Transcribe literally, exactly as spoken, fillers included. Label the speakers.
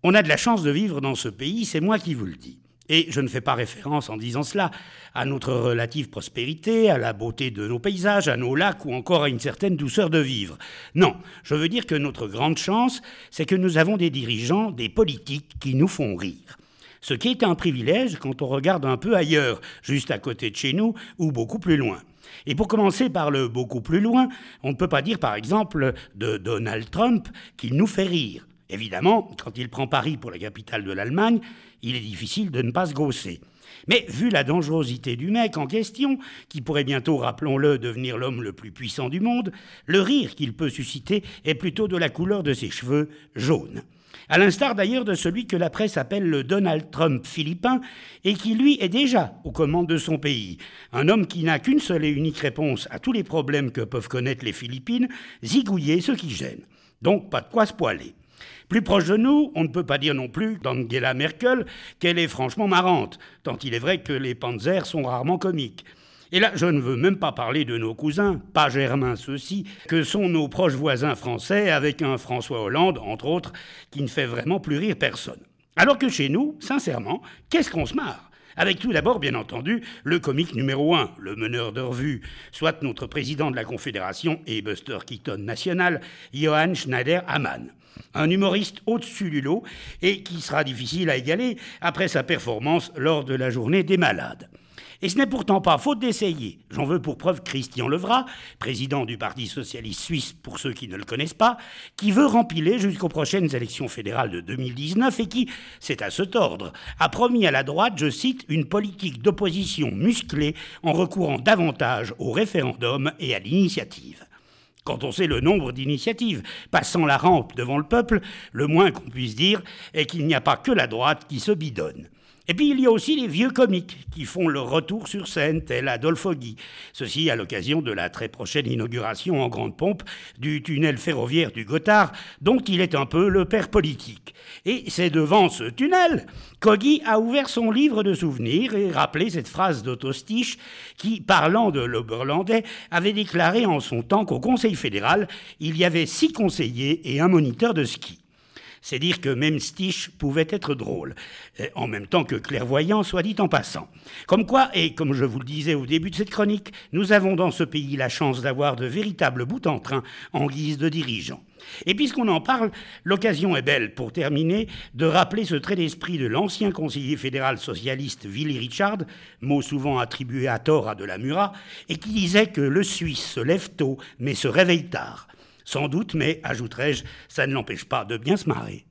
Speaker 1: On a de la chance de vivre dans ce pays, c'est moi qui vous le dis. Et je ne fais pas référence en disant cela à notre relative prospérité, à la beauté de nos paysages, à nos lacs ou encore à une certaine douceur de vivre. Non, je veux dire que notre grande chance, c'est que nous avons des dirigeants, des politiques qui nous font rire. Ce qui est un privilège quand on regarde un peu ailleurs, juste à côté de chez nous ou beaucoup plus loin. Et pour commencer par le beaucoup plus loin, on ne peut pas dire par exemple de Donald Trump qu'il nous fait rire. Évidemment, quand il prend Paris pour la capitale de l'Allemagne, il est difficile de ne pas se gausser. Mais vu la dangerosité du mec en question, qui pourrait bientôt, rappelons-le, devenir l'homme le plus puissant du monde, le rire qu'il peut susciter est plutôt de la couleur de ses cheveux jaunes. À l'instar d'ailleurs de celui que la presse appelle le Donald Trump philippin et qui lui est déjà aux commandes de son pays. Un homme qui n'a qu'une seule et unique réponse à tous les problèmes que peuvent connaître les Philippines, zigouiller ce qui gêne. Donc pas de quoi se poiler. Plus proche de nous, on ne peut pas dire non plus d'Angela Merkel qu'elle est franchement marrante, tant il est vrai que les panzers sont rarement comiques. Et là, je ne veux même pas parler de nos cousins, pas germains ceux-ci, que sont nos proches voisins français, avec un François Hollande, entre autres, qui ne fait vraiment plus rire personne. Alors que chez nous, sincèrement, qu'est-ce qu'on se marre ? Avec tout d'abord, bien entendu, le comique numéro un, le meneur de revue, soit notre président de la Confédération et Buster Keaton national, Johann Schneider-Hammann. Un humoriste au-dessus du lot et qui sera difficile à égaler après sa performance lors de la journée des malades. Et ce n'est pourtant pas faute d'essayer. J'en veux pour preuve Christian Levrat, président du Parti socialiste suisse pour ceux qui ne le connaissent pas, qui veut rempiler jusqu'aux prochaines élections fédérales de deux mille dix-neuf et qui, c'est à se tordre, a promis à la droite, je cite, une politique d'opposition musclée en recourant davantage au référendum et à l'initiative. Quand on sait le nombre d'initiatives passant la rampe devant le peuple, le moins qu'on puisse dire est qu'il n'y a pas que la droite qui se bidonne. Et puis il y a aussi les vieux comiques qui font leur retour sur scène, tel Adolphe Guy. Ceci à l'occasion de la très prochaine inauguration en grande pompe du tunnel ferroviaire du Gothard, dont il est un peu le père politique. Et c'est devant ce tunnel qu'Oggy a ouvert son livre de souvenirs et rappelé cette phrase d'Otto Stich qui, parlant de l'Oberlandais, avait déclaré en son temps qu'au Conseil fédéral, il y avait six conseillers et un moniteur de ski. C'est dire que même Stich pouvait être drôle, en même temps que clairvoyant, soit dit en passant. Comme quoi, et comme je vous le disais au début de cette chronique, nous avons dans ce pays la chance d'avoir de véritables bouts en train en guise de dirigeants. Et puisqu'on en parle, l'occasion est belle, pour terminer, de rappeler ce trait d'esprit de l'ancien conseiller fédéral socialiste Willy Richard, mot souvent attribué à tort à de la Murat, et qui disait que le Suisse se lève tôt, mais se réveille tard. Sans doute, mais, ajouterai-je, ça ne l'empêche pas de bien se marrer.